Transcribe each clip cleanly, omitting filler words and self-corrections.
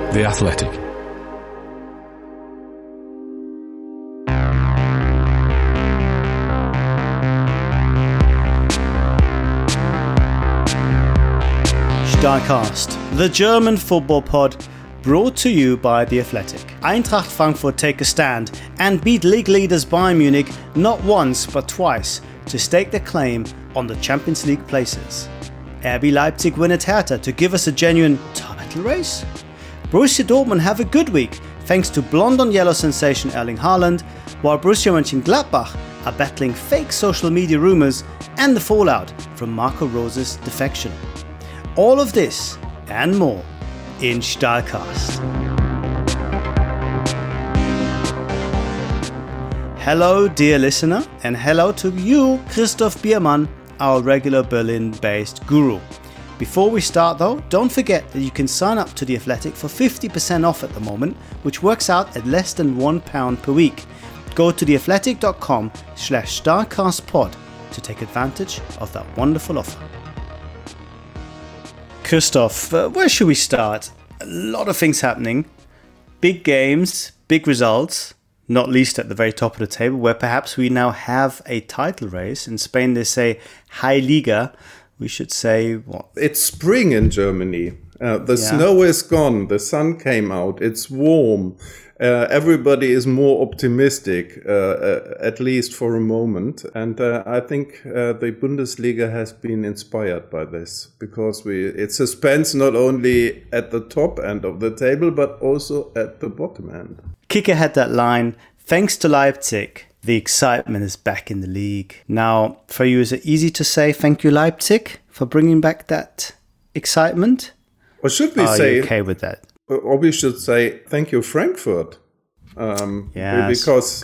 The Athletic. Starcast, the German football pod, brought to you by The Athletic. Eintracht Frankfurt take a stand and beat league leaders Bayern Munich not once but twice to stake their claim on the Champions League places. RB Leipzig win at Hertha to give us a genuine title race. Borussia Dortmund have a good week thanks to blonde on yellow sensation Erling Haaland, while Borussia Mönchengladbach are battling fake social media rumours and the fallout from Marco Rose's defection. All of this and more in Stahlcast. Hello, dear listener, and hello to you, Christoph Biermann, our regular Berlin-based guru. Before we start though, don't forget that you can sign up to The Athletic for 50% off at the moment, which works out at less than £1 per week. Go to theathletic.com/StarcastPod to take advantage of that wonderful offer. Christoph, where should we start? A lot of things happening. Big games, big results, not least at the very top of the table, where perhaps we now have a title race. In Spain, they say High Liga. We should say what? It's spring in Germany. Snow is gone. The sun came out. It's warm. Everybody is more optimistic, at least for a moment. And I think the Bundesliga has been inspired by this because it suspense not only at the top end of the table, but also at the bottom end. Kicker had that line, thanks to Leipzig, the excitement is back in the league. Now, for you, is it easy to say thank you, Leipzig, for bringing back that excitement? Or should we Are say... you okay with that? Or we should say, thank you, Frankfurt. Because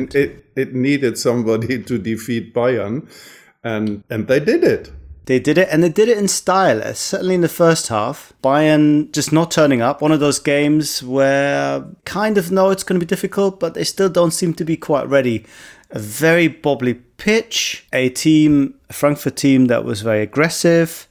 it needed somebody to defeat Bayern. And they did it. They did it, and they did it in style, certainly in the first half. Bayern just not turning up. One of those games where kind of know it's going to be difficult, but they still don't seem to be quite ready. A very bobbly pitch, a Frankfurt team that was very aggressive,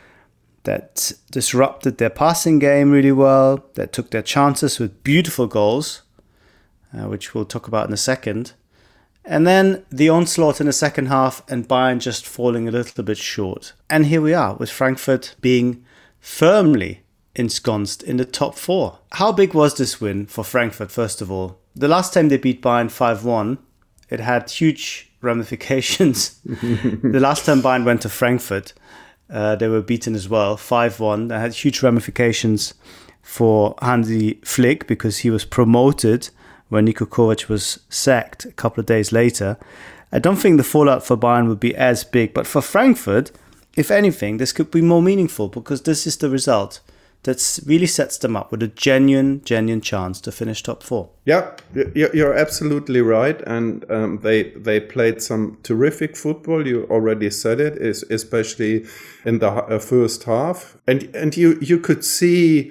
that disrupted their passing game really well, that took their chances with beautiful goals, which we'll talk about in a second. And then the onslaught in the second half and Bayern just falling a little bit short. And here we are with Frankfurt being firmly ensconced in the top four. How big was this win for Frankfurt, first of all? The last time they beat Bayern 5-1, it had huge ramifications. The last time Bayern went to Frankfurt, they were beaten as well, 5-1. That had huge ramifications for Hansi Flick because he was promoted when Niko Kovac was sacked a couple of days later. I don't think the fallout for Bayern would be as big, but for Frankfurt, if anything, this could be more meaningful because this is the result that really sets them up with a genuine chance to finish top four. Yeah, you're absolutely right. And they played some terrific football. You already said it, especially in the first half. And you could see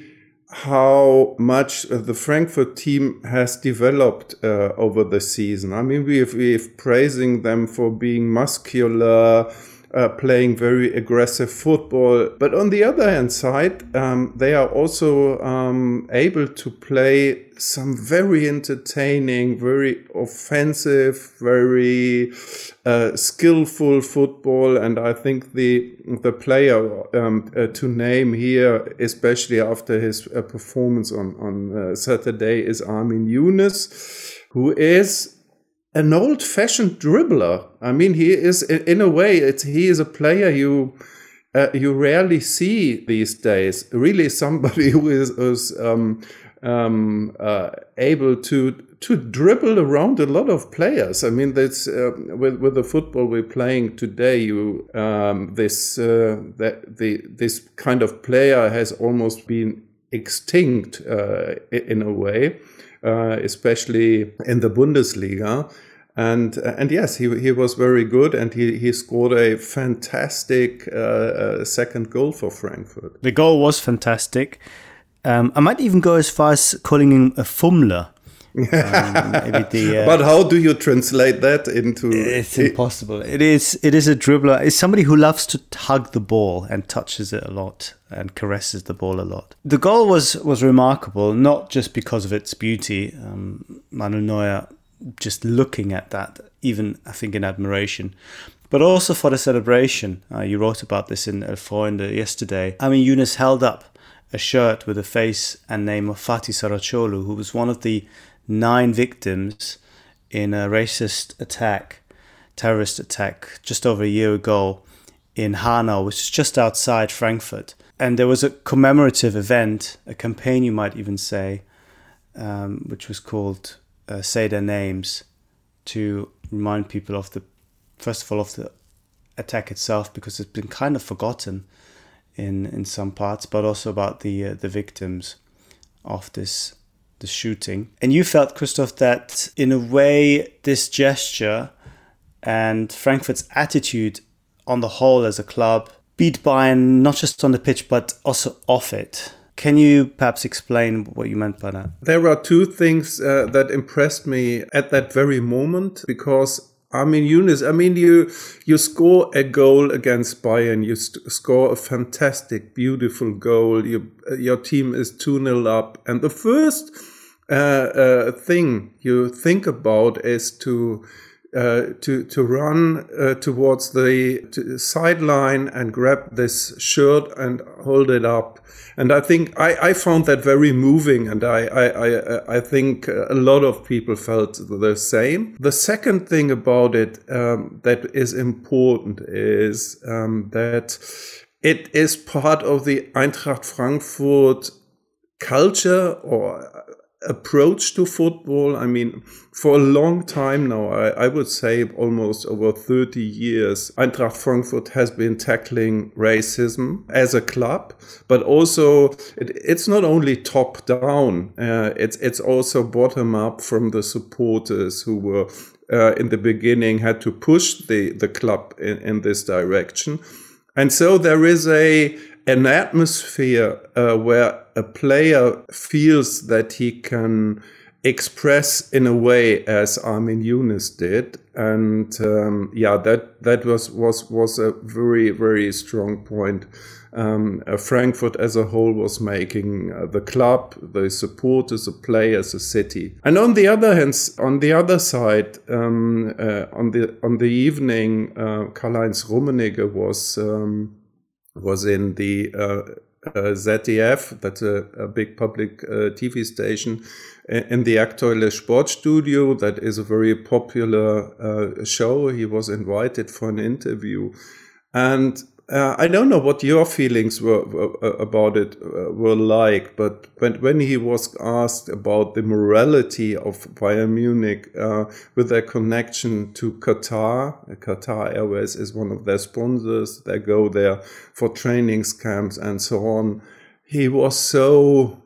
how much the Frankfurt team has developed over the season. I mean, we've praising them for being muscular, playing very aggressive football. But on the other hand side, they are also able to play some very entertaining, very offensive, very skillful football. And I think the player to name here, especially after his performance on Saturday, is Armin Younes, who is an old-fashioned dribbler. I mean, he is, in a way, he is a player you rarely see these days. Really, somebody who is able to dribble around a lot of players. I mean, that's with the football we're playing today. This kind of player has almost been extinct in a way. Especially in the Bundesliga. And yes, he was very good, and he scored a fantastic second goal for Frankfurt. The goal was fantastic. I might even go as far as calling him a fummler, But how do you translate that into? It's impossible. It is a dribbler. It's somebody who loves to hug the ball and touches it a lot and caresses the ball a lot. The goal was remarkable, not just because of its beauty. Manuel Neuer, just looking at that, even I think in admiration, but also for the celebration. You wrote about this in El Freunde yesterday. Armin Younes held up a shirt with the face and name of Fatih Saracoğlu, who was one of the 9 victims in a terrorist attack just over a year ago in Hanau, which is just outside Frankfurt. And there was a commemorative event, a campaign you might even say, which was called Say Their Names, to remind people of the attack itself, because it's been kind of forgotten in some parts, but also about the victims of this shooting. And you felt, Christoph, that in a way this gesture and Frankfurt's attitude on the whole as a club beat Bayern not just on the pitch but also off it. Can you perhaps explain what you meant by that? There are 2 things that impressed me at that very moment, because Armin Younes, you score a goal against Bayern, you score a fantastic, beautiful goal, your team is 2-0 up, and the first thing you think about is to run towards the sideline and grab this shirt and hold it up. And I think I found that very moving, and I think a lot of people felt the same. The second thing about it that is important is that it is part of the Eintracht Frankfurt culture or approach to football. For a long time now, I would say almost over 30 years, Eintracht Frankfurt has been tackling racism as a club, but also it's not only top down, it's also bottom up from the supporters who were in the beginning had to push the club in this direction. And so there is an atmosphere where a player feels that he can express in a way as Armin Younes did, and that was a very, very strong point. Frankfurt as a whole was making, the club, the supporters, the players, the city. And on the other hand, on the other side, on the evening, Karl-Heinz Rummenigge was in the ZDF, that's a big public TV station, in the Aktuelle Sportstudio. That is a very popular show. He was invited for an interview. And I don't know what your feelings were about it were like, but when he was asked about the morality of Bayern Munich with their connection to Qatar Airways is one of their sponsors. They go there for training camps and so on. He was so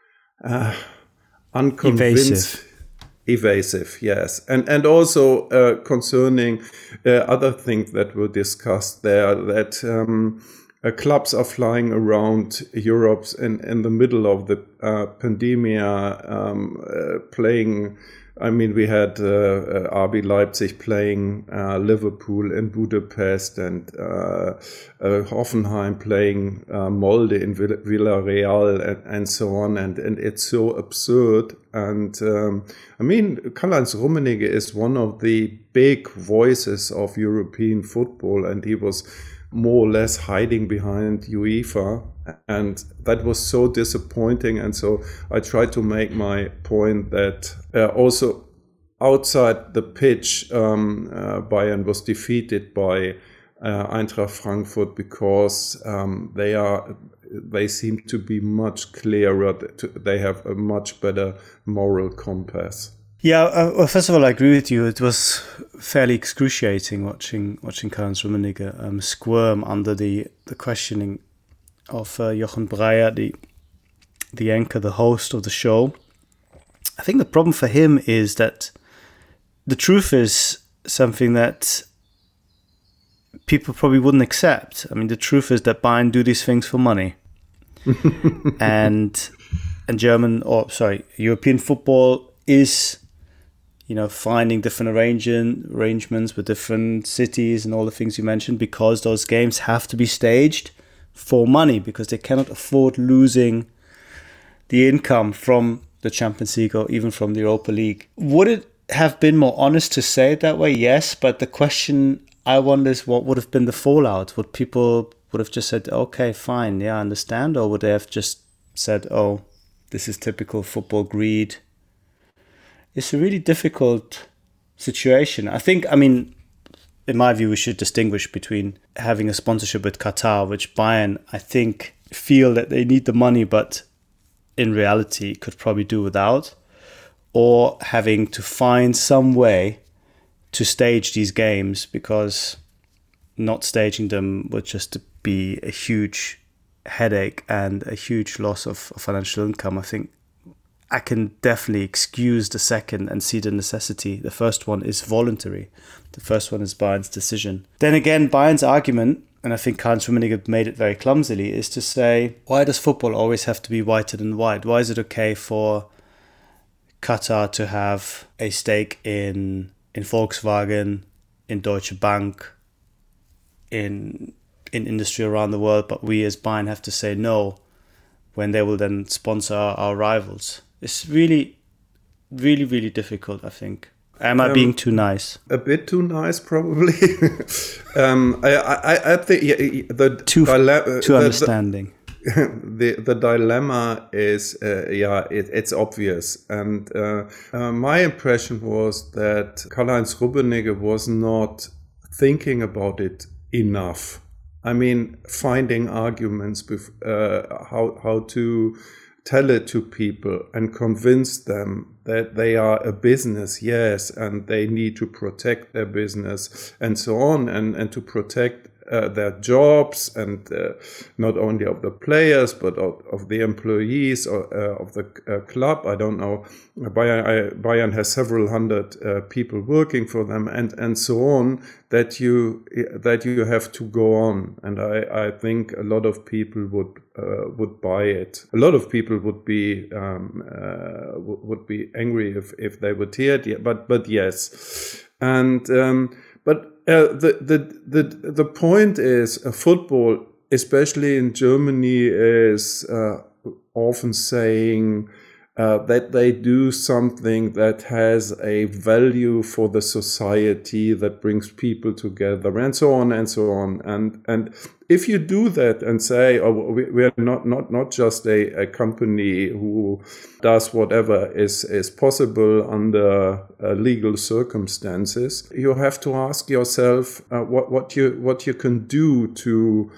unconvinced. Evasive, yes. And also concerning other things that were discussed there, that clubs are flying around Europe in the middle of the pandemia, playing. We had RB Leipzig playing Liverpool in Budapest, and Hoffenheim playing Molde in Villarreal, and so on. And it's so absurd. And Karl-Heinz Rummenigge is one of the big voices of European football, and he was more or less hiding behind UEFA, and that was so disappointing. And so I tried to make my point that also outside the pitch, Bayern was defeated by Eintracht Frankfurt because they seem to be much clearer. They have a much better moral compass. Yeah, well, first of all, I agree with you. It was fairly excruciating watching Karl-Heinz Rummenigge squirm under the questioning of Jochen Breyer, the anchor, the host of the show. I think the problem for him is that the truth is something that people probably wouldn't accept. The truth is that Bayern do these things for money. and European football is, finding different arrangements with different cities and all the things you mentioned, because those games have to be staged for money, because they cannot afford losing the income from the Champions League or even from the Europa League. Would it have been more honest to say it that way? Yes, but the question I wonder is, what would have been the fallout? Would people would have just said, okay, fine, yeah, I understand, or would they have just said, oh, this is typical football greed? It's a really difficult situation. In my view, we should distinguish between having a sponsorship with Qatar, which Bayern, I think, feel that they need the money, but in reality could probably do without, or having to find some way to stage these games, because not staging them would just be a huge headache and a huge loss of financial income. I think I can definitely excuse the second and see the necessity. The first one is voluntary. The first one is Bayern's decision. Then again, Bayern's argument, and I think Karl-Heinz Rummenigge made it very clumsily, is to say, why does football always have to be whiter than white? Why is it okay for Qatar to have a stake in Volkswagen, in Deutsche Bank, in industry around the world, but we as Bayern have to say no when they will then sponsor our rivals? It's really, really, really difficult, I think. Am I being too nice? A bit too nice, probably. I think too understanding. The dilemma is, it's obvious. And my impression was that Karl-Heinz Rummenigge was not thinking about it enough. Finding arguments with how to tell it to people and convince them that they are a business, yes, and they need to protect their business and so on, and to protect their jobs, and not only of the players but of the employees or of the club. I don't know. Bayern has several hundred people working for them, and so on. That you have to go on, and I think a lot of people would buy it. A lot of people would be angry if they would hear it. But yes, and but. The point is, football, especially in Germany, is often saying that they do something that has a value for the society, that brings people together, and so on and so on. And if you do that and say, oh, we are not just a company who does whatever is possible under legal circumstances, you have to ask yourself what you can do to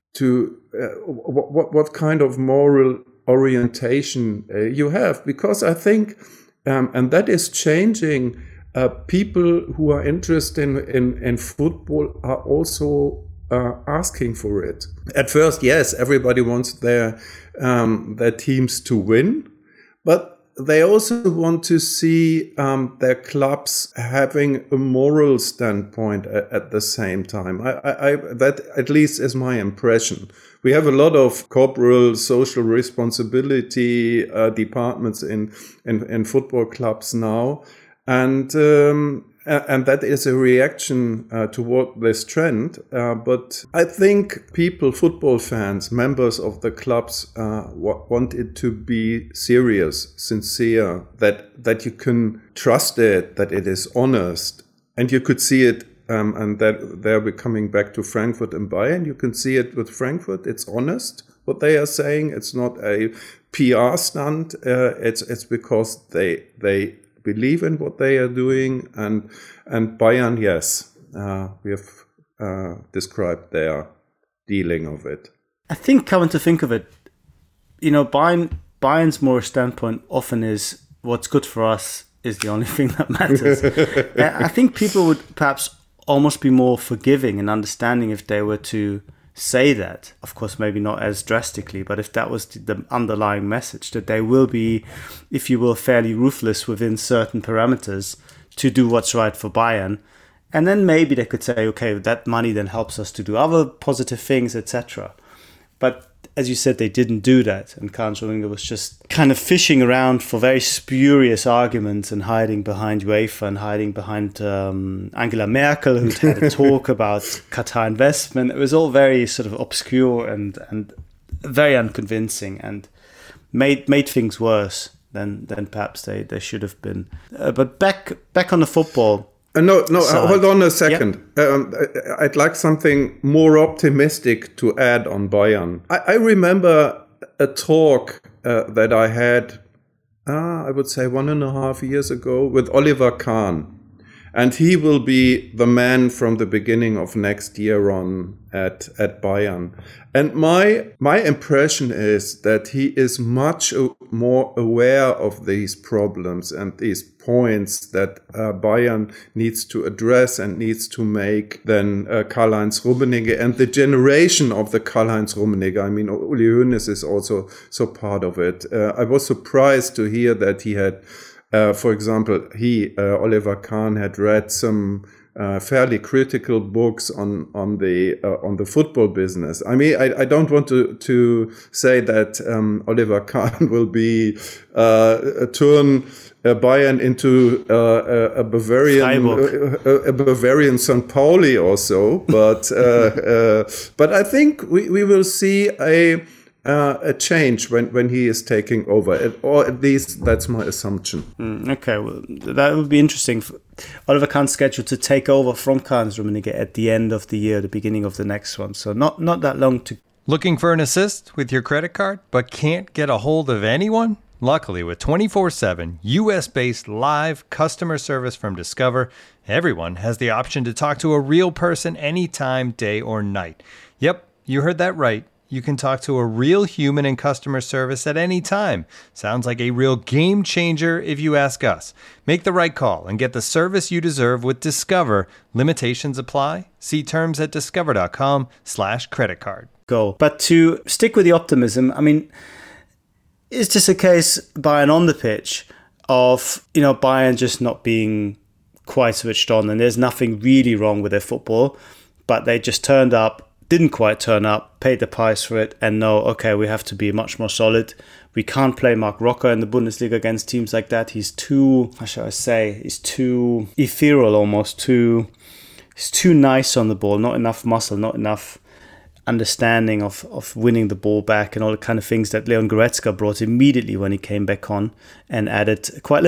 what kind of moral orientation you have, because I think, and that is changing. People who are interested in football are also asking for it. At first, yes, everybody wants their teams to win, but they also want to see their clubs having a moral standpoint at the same time. That at least is my impression. We have a lot of corporate social responsibility departments in football clubs now, and that is a reaction toward this trend. But I think people, football fans, members of the clubs, want it to be serious, sincere, that you can trust it, that it is honest. And you could see it, and that there we're coming back to Frankfurt and Bayern. You can see it with Frankfurt. It's honest, what they are saying. It's not a PR stunt. It's because they believe in what they are doing, and Bayern, yes, we have described their dealing of it. I think, coming to think of it, Bayern's moral standpoint often is, what's good for us is the only thing that matters. I think people would perhaps almost be more forgiving and understanding if they were to say that. Of course, maybe not as drastically, but if that was the underlying message, that they will be, if you will, fairly ruthless within certain parameters to do what's right for Bayern. And then maybe they could say, okay, that money then helps us to do other positive things, etc. But as you said, they didn't do that. And Karl-Heinz Rummenigge was just kind of fishing around for very spurious arguments and hiding behind UEFA and hiding behind Angela Merkel, who'd had a talk about Qatar investment. It was all very sort of obscure and very unconvincing, and made things worse than perhaps they should have been. But back on the football. No, hold on a second. Yep. I'd like something more optimistic to add on Bayern. I remember a talk that I had, I would say 1.5 years ago, with Oliver Kahn. And he will be the man from the beginning of next year on at Bayern. And my impression is that he is much more aware of these problems and these points that Bayern needs to address and needs to make than Karl-Heinz Rummenigge and the generation of the Karl-Heinz Rummenigge. I mean, Uli Hoeneß is also so part of it. I was surprised to hear that he had for example, Oliver Kahn had read some fairly critical books on the football business. I mean, I don't want to say that Oliver Kahn will be turn Bayern into a Bavarian St. Pauli or so, but I think we will see a change when he is taking over, or at least that's my assumption. Okay, well, that would be interesting. Oliver Kahn's scheduled to take over from Karl-Heinz Rummenigge at the end of the year, the beginning of the next one. So not that long to. Looking for an assist with your credit card, but can't get a hold of anyone? Luckily, with 24/7 US-based live customer service from Discover, everyone has the option to talk to a real person anytime, day or night. Yep, you heard that right. You can talk to a real human in customer service at any time. Sounds like a real game changer if you ask us. Make the right call and get the service you deserve with Discover. Limitations apply. See terms at discover.com/creditcard. Go. But to stick with the optimism, I mean, is this a case, Bayern on the pitch, of, Bayern just not being quite switched on, and there's nothing really wrong with their football, but they just turned up, didn't quite turn up, paid the price for it, and know, okay, we have to be much more solid. We can't play Marc Rocker in the Bundesliga against teams like that. He's too, how shall I say, he's too ethereal almost, he's too nice on the ball, not enough muscle, not enough understanding of winning the ball back and all the kind of things that Leon Goretzka brought immediately when he came back on and added quite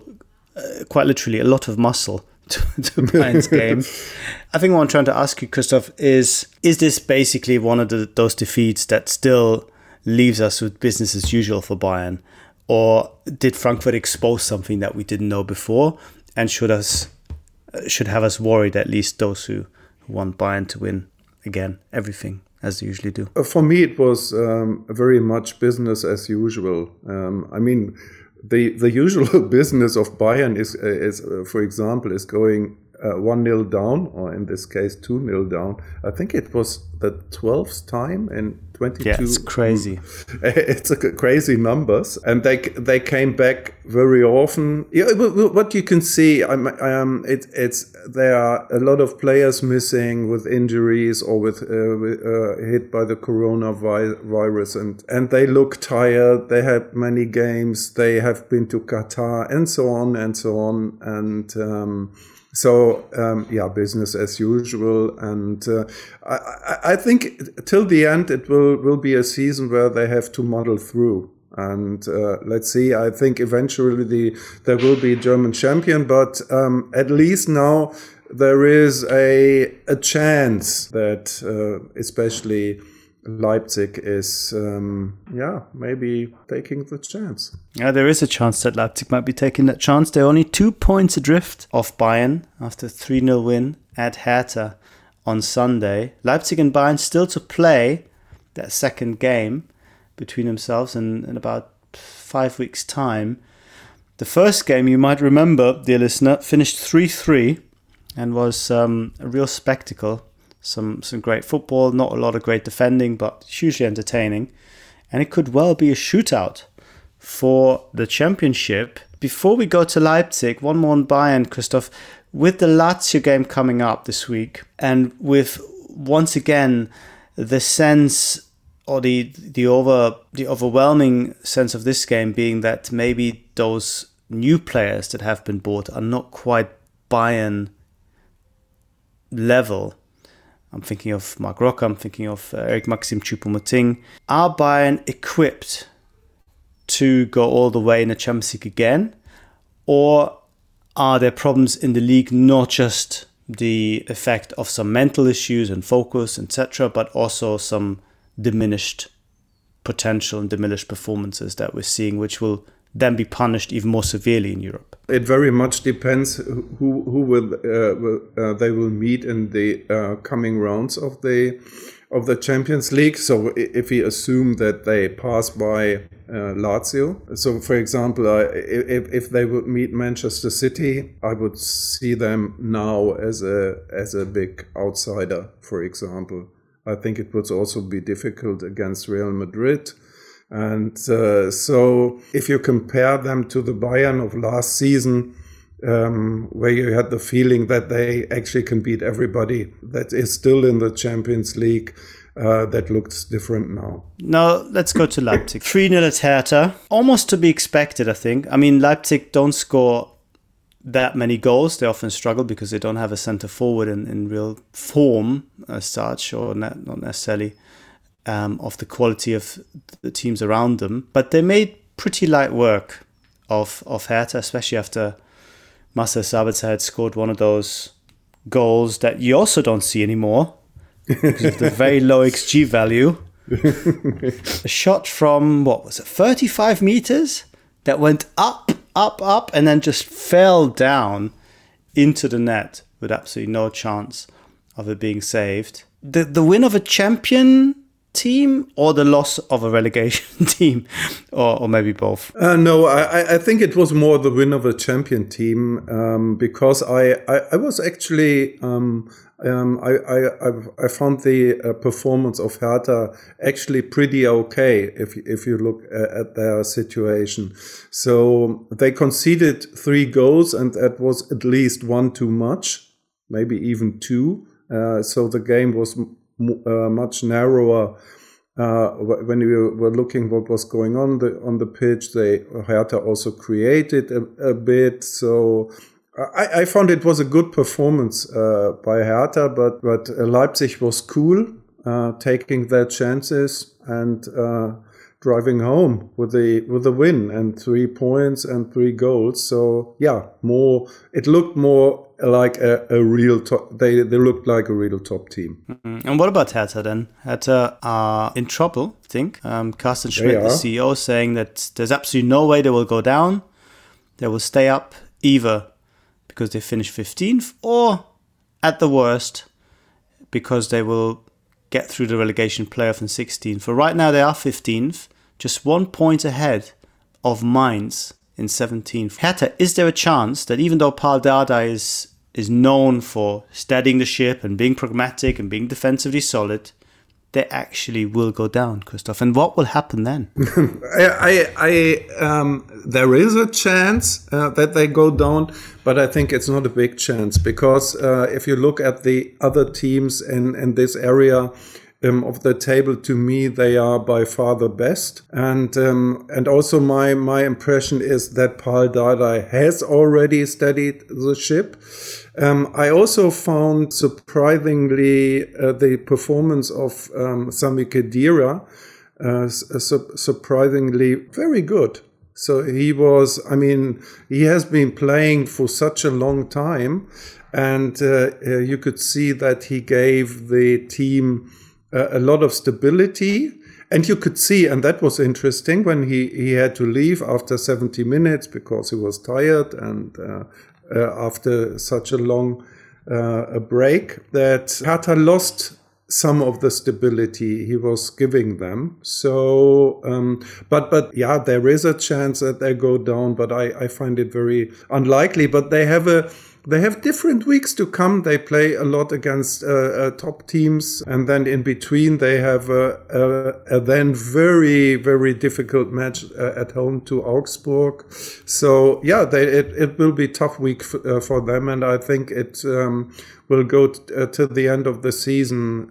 literally a lot of muscle to Bayern's game. I think what I'm trying to ask you, Christoph, is this basically one of those defeats that still leaves us with business as usual for Bayern? Or did Frankfurt expose something that we didn't know before and should have us worried, at least those who want Bayern to win again, everything as they usually do? For me, it was very much business as usual. I mean, the usual business of Bayern is for example, is going 1-0 down, or in this case 2-0 down. I think it was the 12th time in 22. Yeah, it's crazy. It's crazy numbers, and they came back very often. Yeah, what you can see, it's there are a lot of players missing with injuries or with hit by the coronavirus, and they look tired. They had many games. They have been to Qatar and so on and so on, and. Business as usual, and I think till the end it will be a season where they have to muddle through. And let's see. I think eventually there will be a German champion, but at least now there is a chance that especially Leipzig is, maybe taking the chance. Yeah, there is a chance that Leipzig might be taking that chance. They're only 2 points adrift of Bayern after 3-0 win at Hertha on Sunday. Leipzig and Bayern still to play that second game between themselves in about 5 weeks' time. The first game, you might remember, dear listener, finished 3-3 and was a real spectacle. Some great football, not a lot of great defending, but hugely entertaining. And it could well be a shootout for the championship. Before we go to Leipzig, one more on Bayern, Christoph. With the Lazio game coming up this week, and with, once again, the sense or the overwhelming sense of this game being that maybe those new players that have been bought are not quite Bayern level. I'm thinking of Marc Roca, I'm thinking of Eric Maxim Choupo-Moting. Are Bayern equipped to go all the way in the Champions League again? Or are there problems in the league, not just the effect of some mental issues and focus, etc., but also some diminished potential and diminished performances that we're seeing, which will then be punished even more severely in Europe? It very much depends who will they will meet in the coming rounds of the Champions League. So if we assume that they pass by Lazio, so for example, if they would meet Manchester City, I would see them now as a big outsider. For example, I think it would also be difficult against Real Madrid. And so if you compare them to the Bayern of last season, where you had the feeling that they actually can beat everybody that is still in the Champions League, that looks different now. Now, let's go to Leipzig. 3-0 at Hertha. Almost to be expected, I think. I mean, Leipzig don't score that many goals. They often struggle because they don't have a centre forward in real form as such, or not necessarily of the quality of the teams around them. But they made pretty light work of Hertha, especially after Marcel Sabitzer had scored one of those goals that you also don't see anymore because of the very low XG value. A shot from, 35 meters that went up, and then just fell down into the net with absolutely no chance of it being saved. The win of a champion team or the loss of a relegation team, or maybe both? No, I think it was more the win of a champion team, because I was actually I found the performance of Hertha actually pretty okay if you look at their situation. So they conceded 3 goals, and that was at least 1 too much, maybe even 2. So the game was much narrower when you were looking what was going on the pitch. Hertha also created a bit, so I found it was a good performance by Hertha, but Leipzig was cool, taking their chances and driving home with the win and 3 points and 3 goals. So yeah, it looked more like a real top. They looked like a real top team. Mm-hmm. And what about Hertha then? Hertha are in trouble, I think. Carsten Schmidt, the CEO, saying that there's absolutely no way they will go down. They will stay up either because they finish 15th, or at the worst, because they will get through the relegation playoff in 16th. For right now, they are 15th, just 1 point ahead of Mainz in 17th. Hertha, is there a chance that even though Paul Dardai is known for steadying the ship and being pragmatic and being defensively solid, they actually will go down, Christoph? And what will happen then? There is a chance that they go down, but I think it's not a big chance, because if you look at the other teams in this area of the table, to me they are by far the best, and also my impression is that Paul Dardai has already steadied the ship. I also found surprisingly the performance of Sami Khedira surprisingly very good. So he has been playing for such a long time, and you could see that he gave the team a lot of stability. And you could see, and that was interesting, when he had to leave after 70 minutes because he was tired, and after such a long a break, that Hertha lost some of the stability he was giving them. So, but yeah, there is a chance that they go down, but I find it very unlikely. But they have they have different weeks to come. They play a lot against top teams, and then in between they have a then very, very difficult match at home to Augsburg. So yeah, it will be a tough week for them, and I think it will go to the end of the season,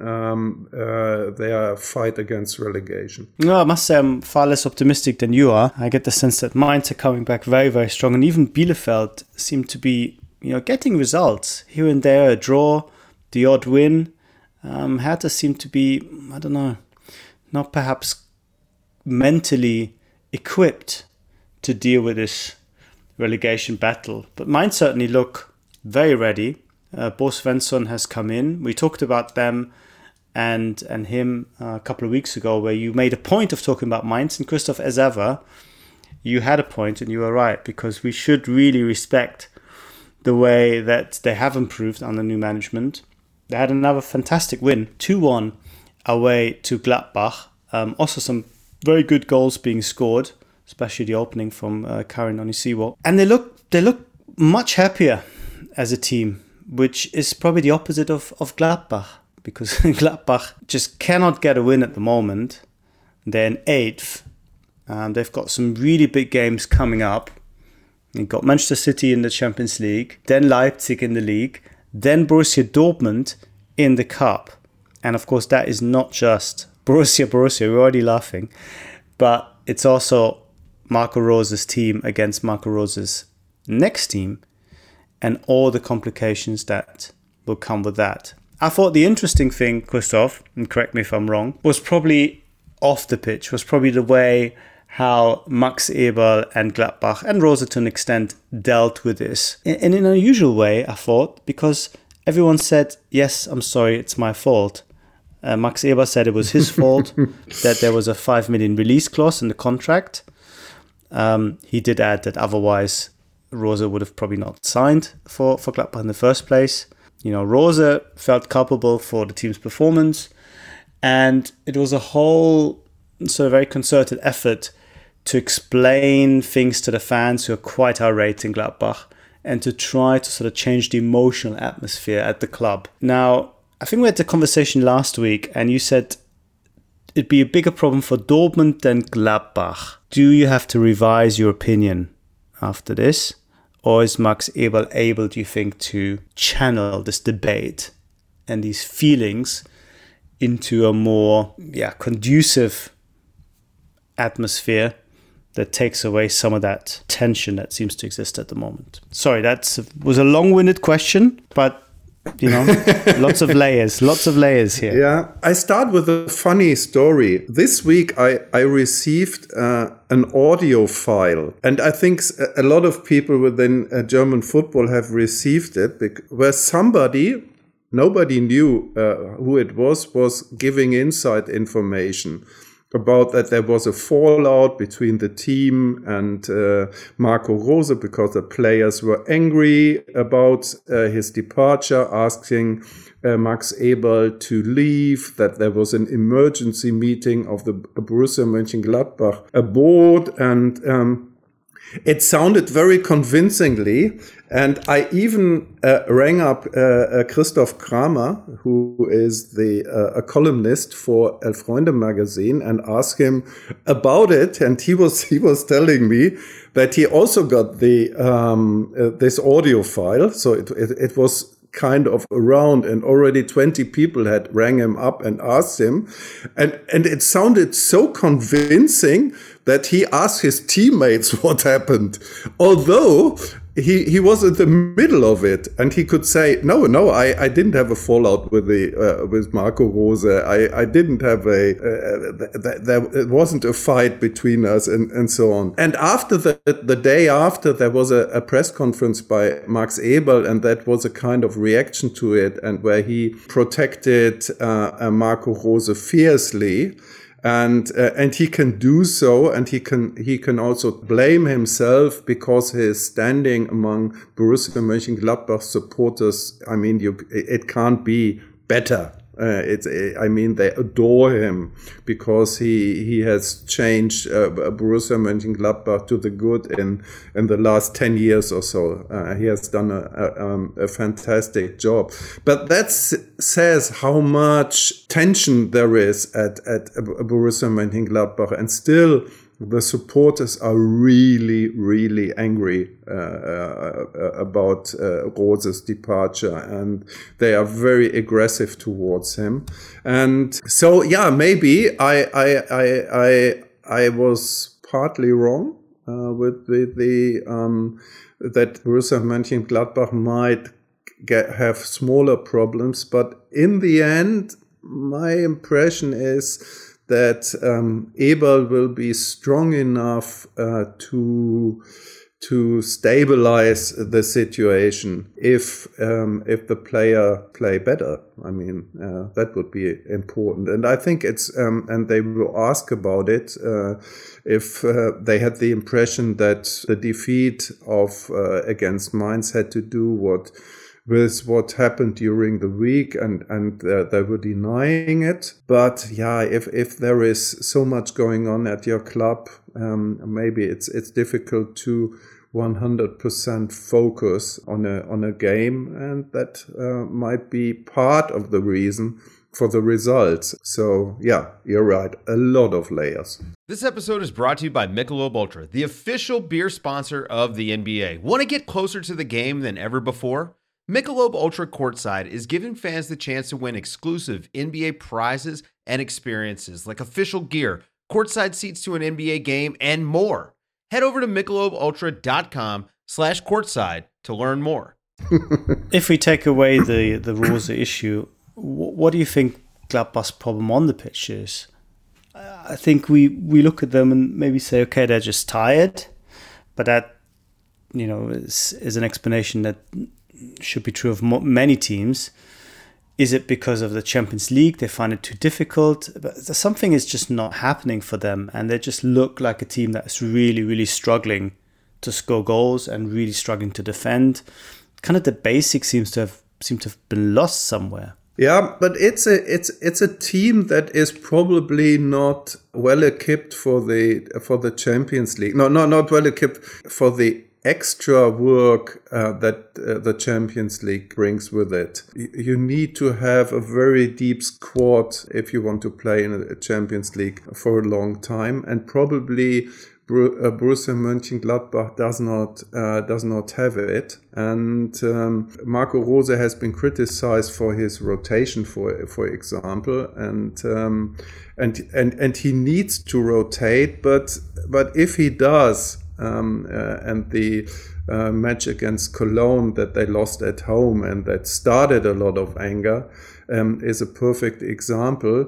their fight against relegation. No, I must say I'm far less optimistic than you are. I get the sense that Mainz are coming back very, very strong, and even Bielefeld seem to be, getting results here and there, a draw, the odd win. Hertha seem to be, I don't know, not perhaps mentally equipped to deal with this relegation battle, but Mainz certainly look very ready. Bo Svensson has come in. We talked about them and him a couple of weeks ago, where you made a point of talking about Mainz, and Christoph, as ever, you had a point and you were right, because we should really respect the way that they have improved under new management. They had another fantastic win, 2-1 away to Gladbach. Also some very good goals being scored, especially the opening from Karin Onisiwo. And they look much happier as a team, which is probably the opposite of Gladbach, because Gladbach just cannot get a win at the moment. They're in 8th. They've got some really big games coming up. You've got Manchester City in the Champions League, then Leipzig in the league, then Borussia Dortmund in the Cup. And of course, that is not just Borussia, we're already laughing, but it's also Marco Rose's team against Marco Rose's next team, and all the complications that will come with that. I thought the interesting thing, Christoph, and correct me if I'm wrong, was probably off the pitch, was probably the way how Max Eberl and Gladbach and Rose to an extent dealt with this. In an unusual way, I thought, because everyone said, yes, I'm sorry, it's my fault. Max Eberl said it was his fault, that there was a 5 million release clause in the contract. He did add that otherwise Rose would have probably not signed for Gladbach in the first place. Rose felt culpable for the team's performance, and it was a whole sort of very concerted effort to explain things to the fans who are quite irate in Gladbach, and to try to sort of change the emotional atmosphere at the club. Now, I think we had the conversation last week, and you said it'd be a bigger problem for Dortmund than Gladbach. Do you have to revise your opinion after this? Or is Max Eberl able, do you think, to channel this debate and these feelings into a more conducive atmosphere that takes away some of that tension that seems to exist at the moment? Sorry, that was a long-winded question, but lots of layers here. Yeah, I start with a funny story. This week I received an audio file, and I think a lot of people within German football have received it, where somebody, nobody knew who it was giving inside information about that there was a fallout between the team and Marco Rose, because the players were angry about his departure, asking Max Eberl to leave, that there was an emergency meeting of the Borussia Mönchengladbach board, and it sounded very convincingly. And I even rang up Christoph Kramer, who is a columnist for Elf Freunde magazine, and asked him about it. And he was telling me that he also got this audio file. So it was kind of around, and already 20 people had rang him up and asked him. And it sounded so convincing that he asked his teammates what happened. Although he was in the middle of it, and he could say, no, I didn't have a fallout with Marco Rose. I didn't have it wasn't a fight between us, and so on. And after the day after, there was a press conference by Max Eberl, and that was a kind of reaction to it, and where he protected Marco Rose fiercely. And he can do so, and he can also blame himself, because his standing among Borussia Mönchengladbach supporters, I mean, it can't be better. They adore him because he has changed Borussia Mönchengladbach to the good in the last 10 years or so. He has done a fantastic job. But that says how much tension there is at Borussia Mönchengladbach, and still the supporters are really, really angry about Rose's departure, and they are very aggressive towards him. And so, yeah, maybe I was partly wrong with the that Borussia Mönchengladbach might have smaller problems, but in the end, my impression is that Eberl will be strong enough to stabilize the situation if the player play better. I mean, that would be important, and I think it's and they will ask about it if they had the impression that the defeat of against Mainz had to do with what happened during the week, and they were denying it. But yeah, if there is so much going on at your club, maybe it's difficult to 100% focus on a game, and that might be part of the reason for the results. So yeah, you're right, a lot of layers. This episode is brought to you by Michelob Ultra, the official beer sponsor of the NBA. Want to get closer to the game than ever before? Michelob Ultra Courtside is giving fans the chance to win exclusive NBA prizes and experiences like official gear, courtside seats to an NBA game, and more. Head over to MichelobUltra.com/courtside to learn more. If we take away the Rose issue, what do you think Gladbach's problem on the pitch is? I think we look at them and maybe say, okay, they're just tired, but that, is an explanation that should be true of many teams. Is it because of the Champions League? They find it too difficult. But something is just not happening for them, and they just look like a team that's really, really struggling to score goals and really struggling to defend. Kind of the basics seem to have been lost somewhere. Yeah, but it's a team that is probably not well equipped for the Champions League. No, not well equipped for the extra work that the Champions League brings with it. You need to have a very deep squad if you want to play in a Champions League for a long time, and probably Borussia Mönchengladbach does not have it. And Marco Rose has been criticized for his rotation, for example, and he needs to rotate. But if he does, and the match against Cologne that they lost at home and that started a lot of anger is a perfect example.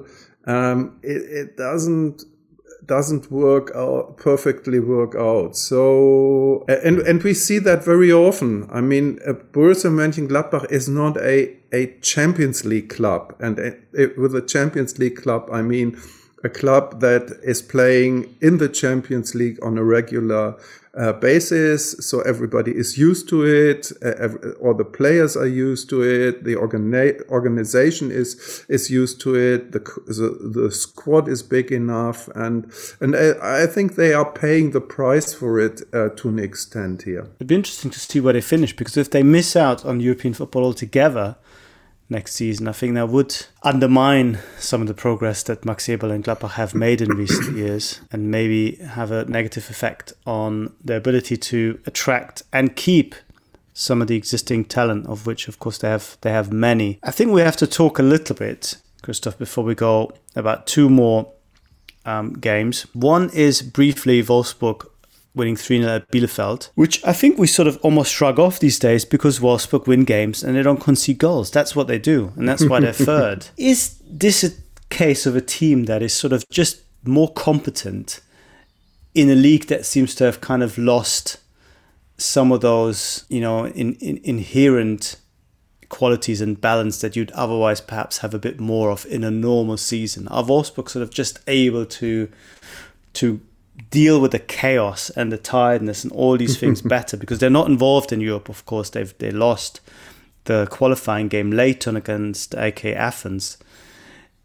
It doesn't perfectly work out. So and we see that very often. I mean, Borussia Mönchengladbach is not a Champions League club, and with a Champions League club, I mean a club that is playing in the Champions League on a regular basis, so everybody is used to it, or the players are used to it, the organization is used to it, the squad is big enough, and I think they are paying the price for it to an extent here. It'd be interesting to see where they finish, because if they miss out on European football altogether next season, I think that would undermine some of the progress that Max Eberl and Gladbach have made in recent years, and maybe have a negative effect on their ability to attract and keep some of the existing talent, of which, of course, they have many. I think we have to talk a little bit, Christoph, before we go, about two more games. One is briefly Wolfsburg winning 3-0 at Bielefeld, which I think we sort of almost shrug off these days because Wolfsburg win games and they don't concede goals. That's what they do, and that's why they're third. Is this a case of a team that is sort of just more competent in a league that seems to have kind of lost some of those, inherent qualities and balance that you'd otherwise perhaps have a bit more of in a normal season? Are Wolfsburg sort of just able to deal with the chaos and the tiredness and all these things better, because they're not involved in Europe? Of course, they lost the qualifying game late on against AEK Athens,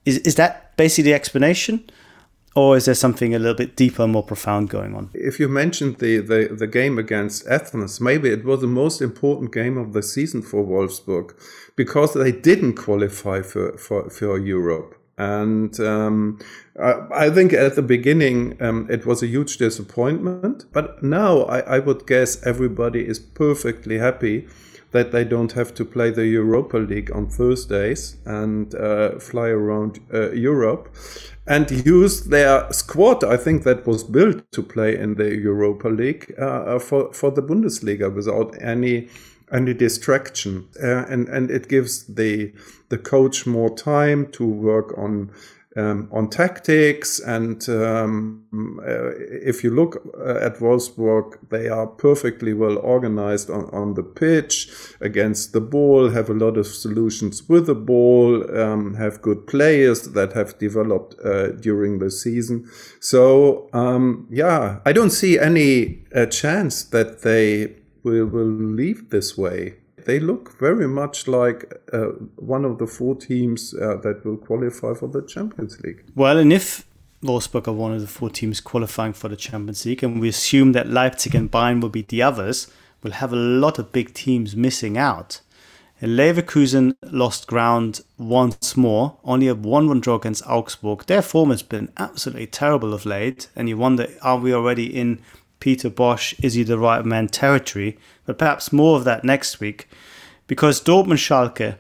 Is that basically the explanation? Or is there something a little bit deeper, more profound going on? If you mentioned the game against Athens, maybe it was the most important game of the season for Wolfsburg because they didn't qualify for Europe. And I think at the beginning it was a huge disappointment. But now I would guess everybody is perfectly happy that they don't have to play the Europa League on Thursdays and fly around Europe. And use their squad, I think, that was built to play in the Europa League for the Bundesliga without any distraction, and it gives the coach more time to work on tactics. And if you look at Wolfsburg, they are perfectly well organized on the pitch, against the ball, have a lot of solutions with the ball, have good players that have developed during the season. So, I don't see any chance that they will leave this way. They look very much like one of the 4 teams that will qualify for the Champions League. Well, and if Wolfsburg are one of the 4 teams qualifying for the Champions League, and we assume that Leipzig and Bayern will be the others, we'll have a lot of big teams missing out. And Leverkusen lost ground once more, only a 1-1 draw against Augsburg. Their form has been absolutely terrible of late, and you wonder, are we already in Peter Bosz, is he the right man territory? But perhaps more of that next week, because Dortmund-Schalke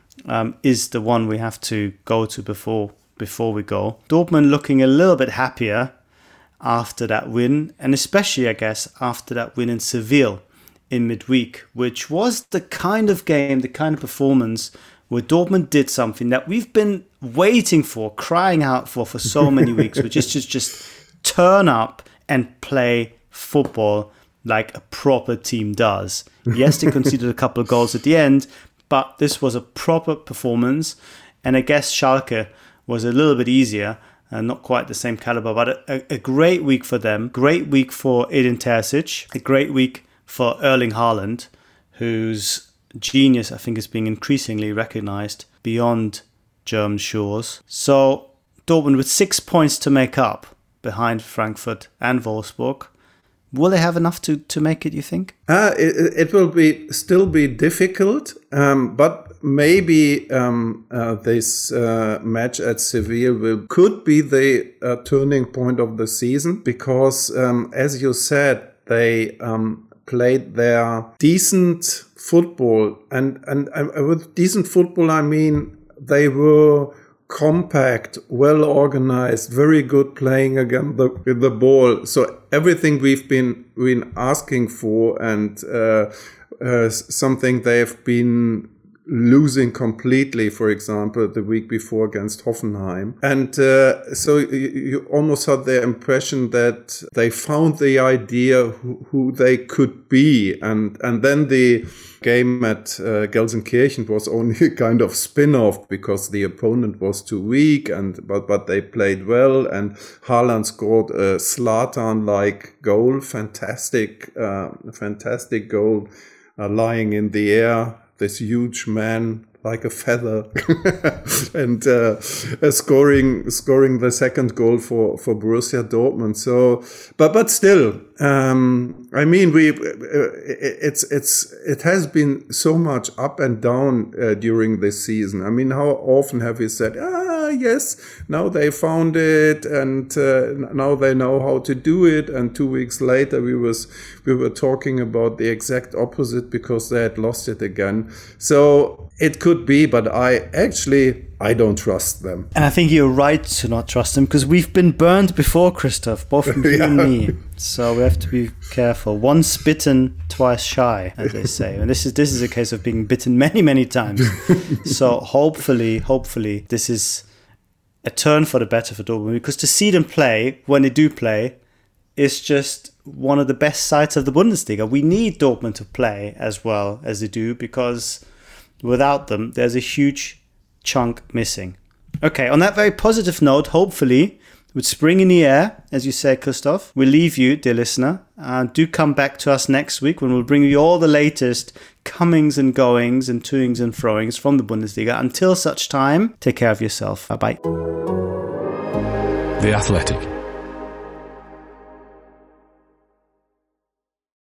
is the one we have to go to before we go. Dortmund looking a little bit happier after that win, and especially, I guess, after that win in Seville in midweek, which was the kind of game, the kind of performance where Dortmund did something that we've been waiting for, crying out for so many weeks, which is just turn up and play football like a proper team does. Yes, they conceded a couple of goals at the end, but this was a proper performance. And I guess Schalke was a little bit easier, not quite the same caliber, but a great week for them. Great week for Edin Terzic. A great week for Erling Haaland, whose genius, I think, is being increasingly recognized beyond German shores. So Dortmund with 6 points to make up behind Frankfurt and Wolfsburg. Will they have enough to make it, you think? It will still be difficult, but maybe this match at Seville could be the turning point of the season, because as you said, they played their decent football, and with decent football I mean they were compact, well organized, very good playing again with the ball. So everything we've been asking for, and something they've been losing completely, for example, the week before against Hoffenheim. And so you almost had the impression that they found the idea who they could be. And then the game at Gelsenkirchen was only a kind of spin-off because the opponent was too weak, but they played well, and Haaland scored a Zlatan-like goal, fantastic goal, lying in the air, this huge man like a feather, and scoring the second goal for Borussia Dortmund. So, but still, I mean, it has been so much up and down during this season. I mean, how often have we said, yes, now they found it, and now they know how to do it, and 2 weeks later we were talking about the exact opposite because they had lost it again. So it could be, but I don't trust them. And I think you're right to not trust them, because we've been burned before, Christoph, both from you and me. So we have to be careful. Once bitten, twice shy, as they say. And this is a case of being bitten many, many times. So hopefully this is a turn for the better for Dortmund, because to see them play when they do play is just one of the best sides of the Bundesliga. We need Dortmund to play as well as they do, because without them, there's a huge chunk missing. Okay, on that very positive note, hopefully With spring in the air, as you say, Christoph, we leave you, dear listener. Do come back to us next week when we'll bring you all the latest comings and goings and toings and froings from the Bundesliga. Until such time, take care of yourself. Bye-bye. The Athletic.